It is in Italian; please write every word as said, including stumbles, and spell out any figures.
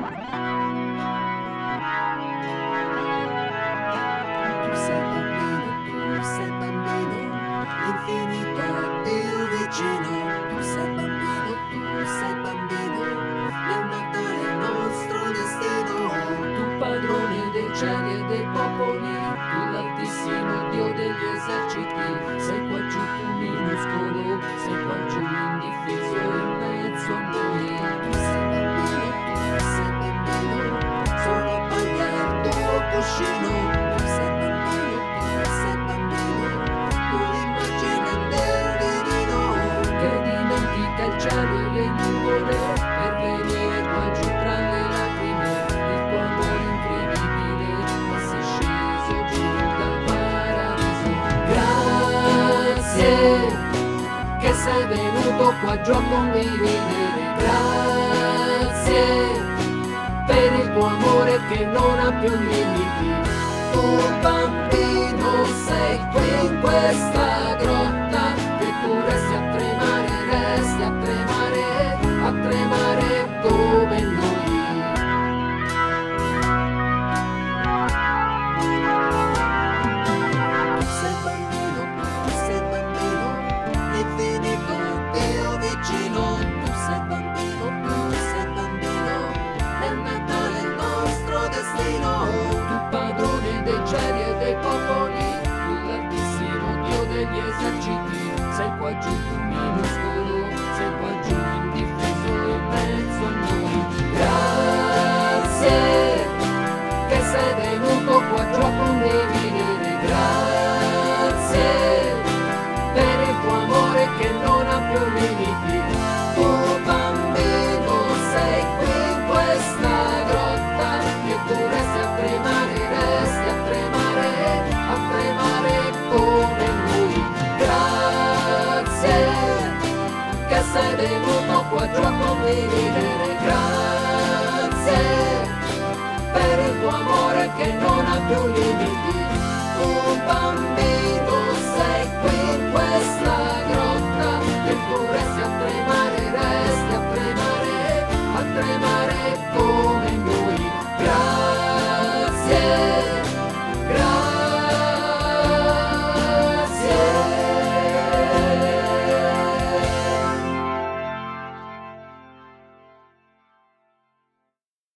Tu sei bambino, tu sei bambino, l'infinito è più vicino. Tu sei bambino, tu sei bambino, nel Natale il nostro destino. Tu padrone dei cieli e dei popoli, tu l'altissimo Dio degli eserciti. Sei qua giù tu minuscolo, sei qua giù indifeso in mezzo a noi. Tu sei bambino, tu sei bambino, sono paglia il tuo cuscino. Tu sei bambino, tu sei bambino, tu l'immagine del divino che dimentica il cielo e le nuvole per venire qua giù tra le lacrime. Il tuo amore incredibile che sei sceso giù dal paradiso. Grazie che sei venuto qua giù a condividere. Grazie per il tuo amore che non ha più limiti. Tu bambino sei qui in questa grotta e tu resti a tremare, resti a tremare, a tremare come noi. Tu sei bambino, tu sei bambino, l'infinito Dio vicino. Tu sei bambino, tu sei bambino, nel Natale il nostro destino. Tu padrone dei cieli e dei popoli, tu l'altissimo Dio degli eserciti. Sei qua giù tu minuscolo, sei qua giù indifeso in mezzo a noi. Grazie che sei venuto qua giù a condividere. Grazie per il tuo amore che non ha più limiti. Tu bambino sei qui in questa grotta e tu resti a tremare, resti a tremare, a tremare come noi. Grazie che sei venuto qua giù a condividere. Grazie per il tuo amore che non ha più limiti. Tu bambino